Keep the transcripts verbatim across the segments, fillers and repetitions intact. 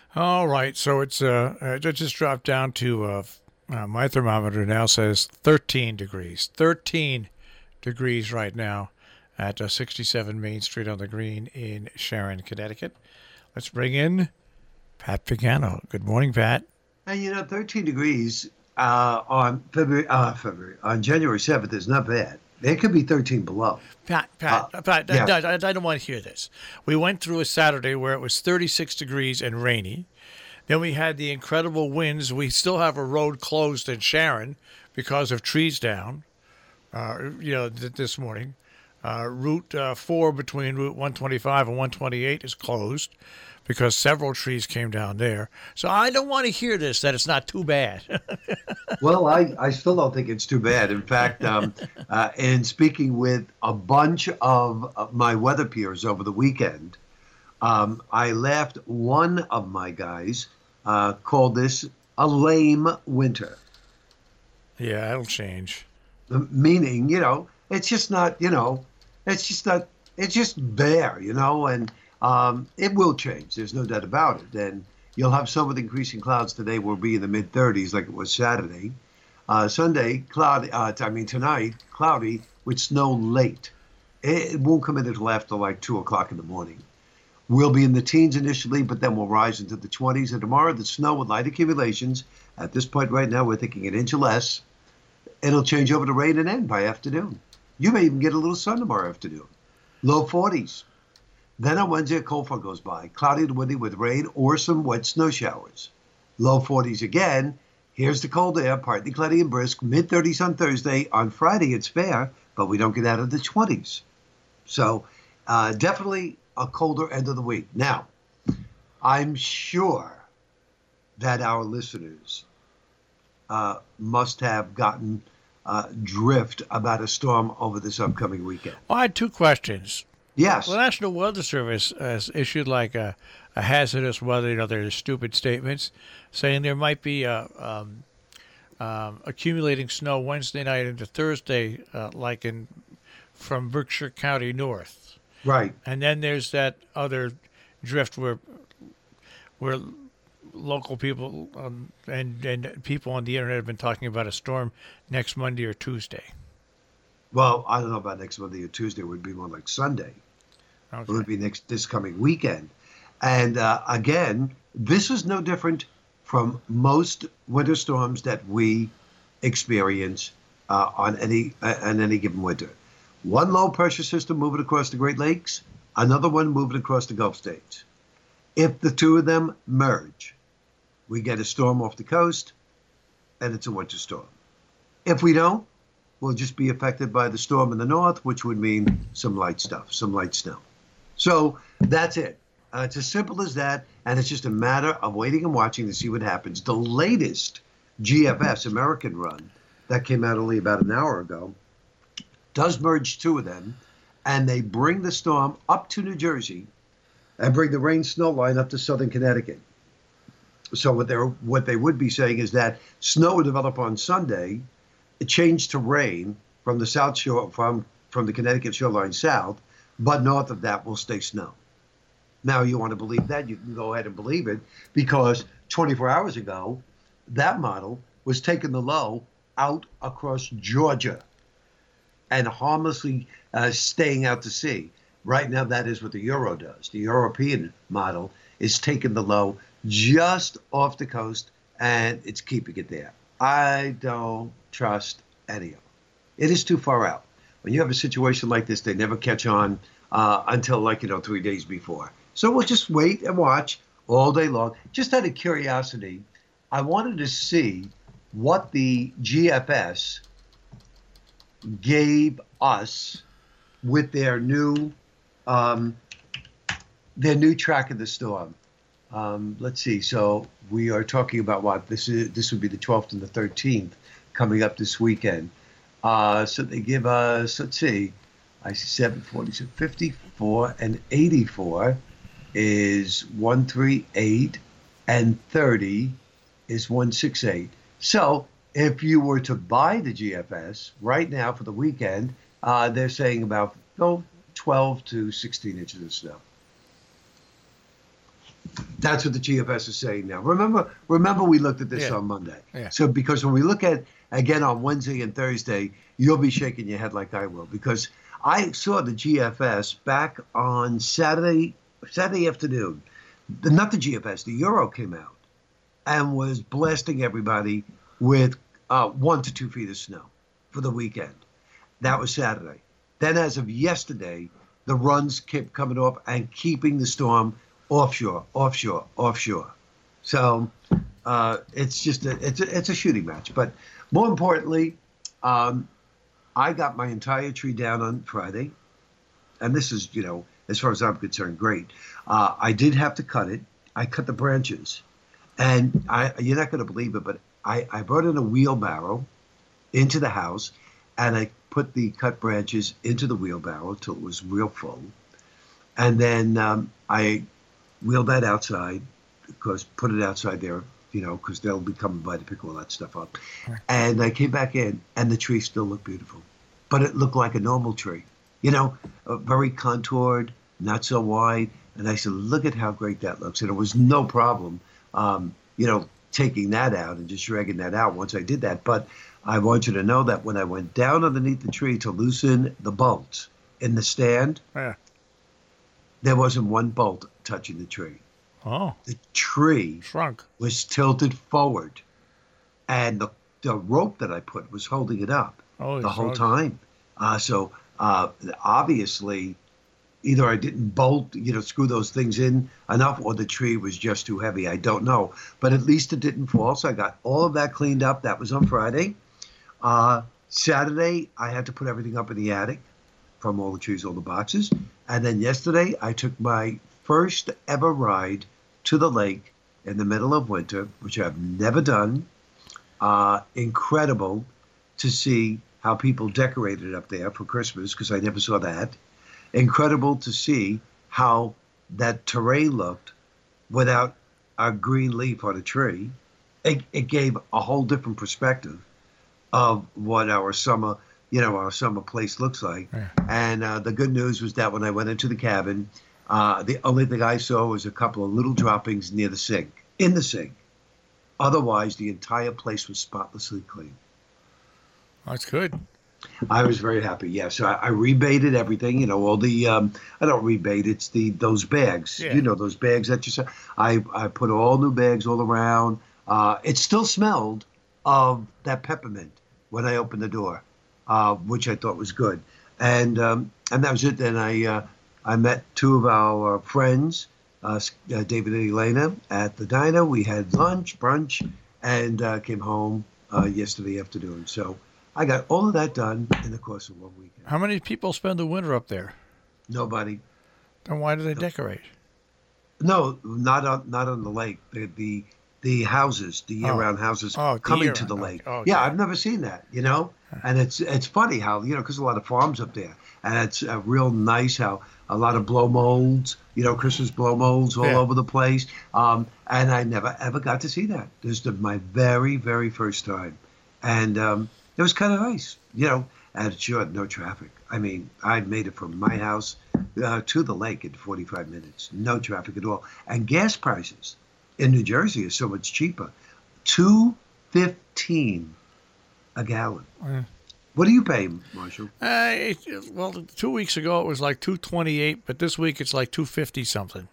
All right, so it's uh, uh, it just dropped down to uh, uh, my thermometer now says thirteen degrees. thirteen degrees right now at uh, sixty-seven Main Street on the Green in Sharon, Connecticut. Let's bring in Pat Pagano. Good morning, Pat. And you know, thirteen degrees uh, on February, uh, February, on January seventh is not bad. It could be thirteen below. Pat, Uh, Pat, uh, Pat, I, yeah. I, I don't want to hear this. We went through a Saturday where it was thirty-six degrees and rainy. Then we had the incredible winds. We still have a road closed in Sharon because of trees down, uh, you know, th- this morning. Uh, Route uh, four between Route one twenty-five and one twenty-eight is closed because several trees came down there. So I don't want to hear this, that it's not too bad. Well, I, I still don't think it's too bad. In fact, um, uh, in speaking with a bunch of uh, my weather peers over the weekend, um, I laughed. One of my guys uh, called this a lame winter, Yeah, that'll change. meaning, you know, it's just not, you know, it's just not, it's just there, you know, and um, it will change. There's no doubt about it. And you'll have some with increasing clouds today will be in the mid thirties like it was Saturday. Uh, Sunday, cloudy, uh, I mean, tonight, cloudy with snow late. It, it won't come in until after like two o'clock in the morning. We'll be in the teens initially, but then we'll rise into the twenties. And tomorrow, the snow with light accumulations. At this point right now, we're thinking an inch or less. It'll change over to rain and end by afternoon. You may even get a little sun tomorrow afternoon. Low forties. Then on Wednesday, a cold front goes by. Cloudy and windy with rain or some wet snow showers. Low forties again. Here's the cold air, partly cloudy and brisk. Mid thirties on Thursday. On Friday, it's fair, but we don't get out of the twenties. So uh, definitely a colder end of the week. Now, I'm sure that our listeners uh, must have gotten uh, drift about a storm over this upcoming weekend. Well, I had two questions. The Yes. National Weather Service has issued like a, a hazardous weather, you know, their stupid statements saying there might be a, um, um, accumulating snow Wednesday night into Thursday, uh, like in from Berkshire County north. Right. And then there's that other drift where where local people um, and and people on the internet have been talking about a storm next Monday or Tuesday. Well, I don't know about next Monday or Tuesday. It would be more like Sunday. It Okay. would be next this coming weekend. And uh, again, this is no different from most winter storms that we experience uh, on any uh, on any given winter. One low pressure system moving across the Great Lakes, another one moving across the Gulf states. If the two of them merge, we get a storm off the coast, and it's a winter storm. If we don't, we'll just be affected by the storm in the north, which would mean some light stuff, some light snow. So that's it. Uh, it's as simple as that, and it's just a matter of waiting and watching to see what happens. The latest G F S American run that came out only about an hour ago does merge two of them, and they bring the storm up to New Jersey and bring the rain snow line up to southern Connecticut. So what they're what they would be saying is that snow will develop on Sunday, it changed to rain from the south shore from from the Connecticut shoreline south, but north of that will stay snow. Now you want to believe that, you can go ahead and believe it, because twenty-four hours ago, that model was taking the low out across Georgia and harmlessly uh, staying out to sea. Right now, that is what the Euro does. The European model is taking the low just off the coast, and it's keeping it there. I don't trust any of them. It is too far out. When you have a situation like this, they never catch on uh, until, like, you know, three days before. So we'll just wait and watch all day long. Just out of curiosity, I wanted to see what the G F S gave us with their new um, their new track of the storm. Um, let's see. So we are talking about what this is. This would be the twelfth and the thirteenth coming up this weekend. Uh, so they give us. Let's see. I see seven forty, so fifty-four and eighty-four is one thirty-eight, and thirty is one sixty-eight. So if you were to buy the G F S right now for the weekend, uh, they're saying about oh, twelve to sixteen inches of snow. That's what the G F S is saying now. Remember, remember, we looked at this Yeah. on Monday. Yeah. So because when we look at again on Wednesday and Thursday, you'll be shaking your head like I will, because I saw the G F S back on Saturday Saturday afternoon. The, not the G F S, the Euro came out and was blasting everybody with uh, one to two feet of snow for the weekend. That was Saturday. Then, as of yesterday, the runs kept coming off and keeping the storm offshore, offshore, offshore. So uh, it's just a, it's a, it's a shooting match. But more importantly, um, I got my entire tree down on Friday, and this is, you know, as far as I'm concerned, great. Uh, I did have to cut it. I cut the branches, and I you're not going to believe it, but I, I brought in a wheelbarrow into the house, and I put the cut branches into the wheelbarrow till it was real full, and then um, I wheeled that outside, because put it outside there, you know, because they'll be coming by to pick all that stuff up. Right. And I came back in, and the tree still looked beautiful, but it looked like a normal tree, you know, uh, very contoured, not so wide. And I said, look at how great that looks. And it was no problem, um, you know, taking that out and just dragging that out once I did that. But I want you to know that when I went down underneath the tree to loosen the bolts in the stand, Yeah. there wasn't one bolt touching the tree. Oh, The tree shrunk. was tilted forward, and the, the rope that I put was holding it up Oh, the whole time. Uh, so uh, obviously, either I didn't bolt, you know, screw those things in enough, or the tree was just too heavy. I don't know. But at least it didn't fall. So I got all of that cleaned up. That was on Friday. Uh, Saturday, I had to put everything up in the attic from all the trees, all the boxes. And then yesterday, I took my first ever ride to the lake in the middle of winter, which I've never done. Uh, incredible to see how people decorated up there for Christmas, because I never saw that. Incredible to see how that terrain looked without a green leaf on a tree. It, it gave a whole different perspective of what our summer, you know, our summer place looks like. Yeah. And uh, the good news was that when I went into the cabin, uh, the only thing I saw was a couple of little droppings near the sink, in the sink. Otherwise, the entire place was spotlessly clean. That's good. I was very happy. Yeah, so I, I rebaited everything. You know, all the um, I don't rebait. It's the those bags. Yeah. You know, those bags that you saw. I I put all new bags all around. Uh, it still smelled of that peppermint when I opened the door, uh, which I thought was good. And um, and that was it. Then I uh, I met two of our friends, uh, uh, David and Elena, at the diner. We had lunch, brunch, and uh, came home uh, yesterday afternoon. So I got all of that done in the course of one weekend. How many people spend the winter up there? Nobody. Then why do they decorate? No, not on not on the lake. The the, the houses, the year-round houses Oh, the coming to the year-round. lake. Okay. Yeah, I've never seen that. You know, and it's it's funny how, you know, because a lot of farms up there, and it's uh, real nice how a lot of blow molds, you know, Christmas blow molds all Yeah. over the place. Um, and I never ever got to see that. This is the, my very very first time, and um, it was kind of nice, you know. And sure, no traffic. I mean, I made it from my house uh, to the lake in forty-five minutes. No traffic at all. And gas prices in New Jersey are so much cheaper. two fifteen a gallon. Yeah. What do you pay, Marshall? Uh, it, well, two weeks ago it was like two twenty-eight, but this week it's like two fifty something.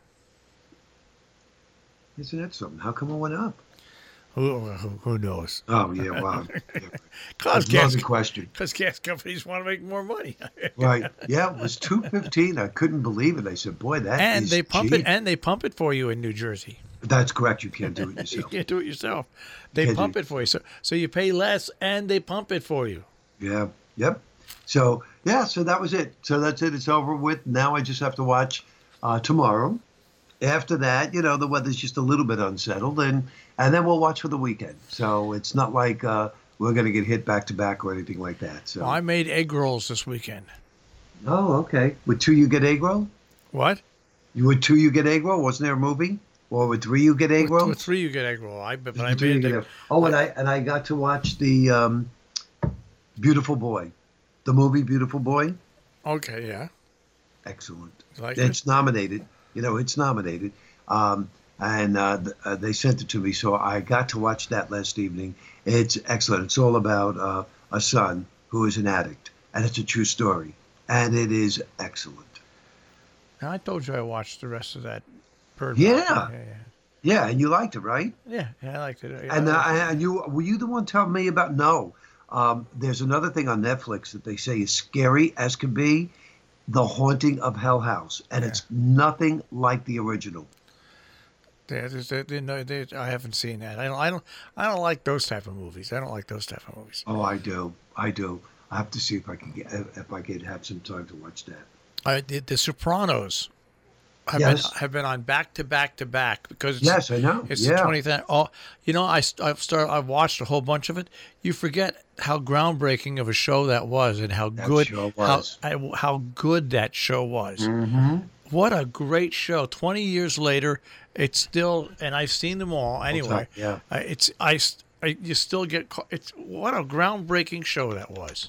Isn't that something? How come it went up? Who, who, who knows? Oh, yeah, wow. Yeah. Cause That's gas, another question. because gas companies want to make more money. Right. Yeah, it was two fifteen. I couldn't believe it. I said, boy, that and is they pump cheap. it, and they pump it for you in New Jersey. That's correct. You can't do it You yourself. can't do it yourself. They Can't do pump it. it for you, so so you pay less, and they pump it for you. Yeah. Yep. So, yeah, so that was it. So that's it. It's over with. Now I just have to watch uh, tomorrow. After that, you know, the weather's just a little bit unsettled, and, and then we'll watch for the weekend. So it's not like uh, we're going to get hit back to back or anything like that. So. Well, I made egg rolls this weekend. Oh, okay. With two, you get egg roll? What? You with two, you get egg roll? Wasn't there a movie? Or with three, you get egg roll? With three, you get egg roll. I but I With three, you made get the, egg- Oh, and I and I got to watch the um, Beautiful Boy, the movie Beautiful Boy. okay, yeah. Excellent. Like It's nominated. You know, it's nominated. Um, and uh, th- uh, they sent it to me, so I got to watch that last evening. It's excellent. It's all about uh, a son who is an addict, and it's a true story, and it is excellent. Now, I told you I watched the rest of that Bird Box. Yeah, Yeah, yeah, yeah, and you liked it, right? yeah. Yeah, I liked it. Yeah, I And uh, liked it. and you were you the one telling me about? No, um, there's another thing on Netflix that they say is scary as can be, The Haunting of Hell House, and Yeah. it's nothing like the original. Yeah, there's- there- there- no, there- I haven't seen that. I don't. I don't. I don't like those type of movies. I don't like those type of movies. Oh, I do, I do. I have to see if I can get if I could have some time to watch that. I did The Sopranos. Have Yes. been have been on back to back to back because it's, Yes, I know. it's the Yeah. twentieth. an- Oh, you know, I st- I've started. I've watched a whole bunch of it. You forget how groundbreaking of a show that was, and how That good show how was. I- how good that show was. Mm-hmm. What a great show! Twenty years later, it's still, and I've seen them all anyway. Yeah. I- It's I, st- I you still get ca- it's what a groundbreaking show that was.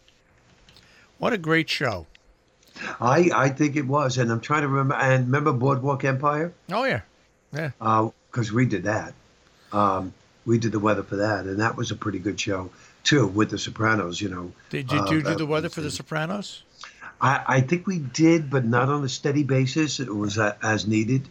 What a great show! I I think it was, and I'm trying to remember. And remember Boardwalk Empire? Oh yeah, yeah. Because we did that. Um, we did the weather for that, and that was a pretty good show too, with The Sopranos. You know. Did you Uh, do, do that the weather was for The it. Sopranos? I, I think we did, but not on a steady basis. It was uh, as needed.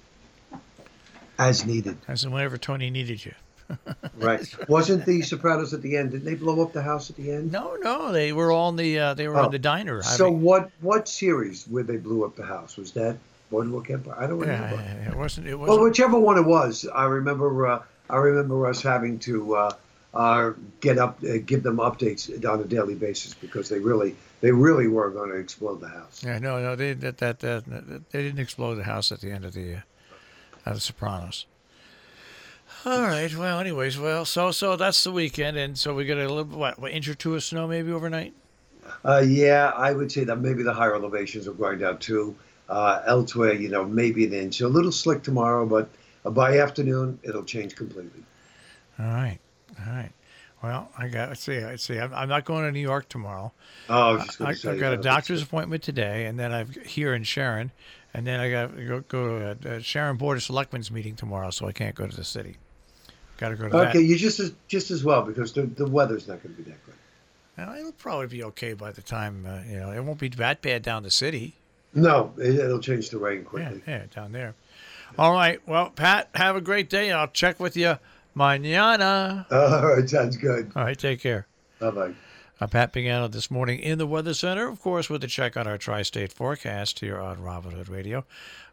As needed. As in whenever Tony needed you. Right. Wasn't the Sopranos at the end? Didn't they blow up the house at the end? No, no, they were all in the uh, they were Oh. in the diner. So having- what what series where they blew up the house? Was that Boardwalk Empire? I don't remember. yeah, it wasn't. It Well, wasn't. whichever one it was, I remember. Uh, I remember us having to uh, uh, get up, uh, give them updates on a daily basis because they really, they really were going to explode the house. Yeah, no, no, they that, that that that- they didn't explode the house at the end of the uh, of the Sopranos. All right. Well, anyways, well, so so that's the weekend, and so we got a little what, what inch or two of snow maybe overnight. Uh, yeah, I would say that maybe the higher elevations are going down too. Uh, elsewhere, you know, maybe an inch. A little slick tomorrow, but uh, by afternoon it'll change completely. All right, all right. Well, I got. Let's see. Let's see. I'm, I'm not going to New York tomorrow. Oh, I was just I, going to say. I've got a uh, doctor's appointment today, and then I've here in Sharon, and then I got to go, go to a, a Sharon Board of Selectmen's meeting tomorrow, so I can't go to the city. Got to go to Okay, that. you just as just as well because the the weather's not going to be that good. Now, it'll probably be okay by the time uh, you know. It won't be that bad down the city. No, it, it'll change to rain Yeah, quickly. yeah, down there. All right. Well, Pat, have a great day. I'll check with you mañana. All right, sounds good. All right. Take care. Bye bye. I'm Pat Pagano this morning in the Weather Center, of course, with a check on our tri-state forecast here on Robin Hood Radio.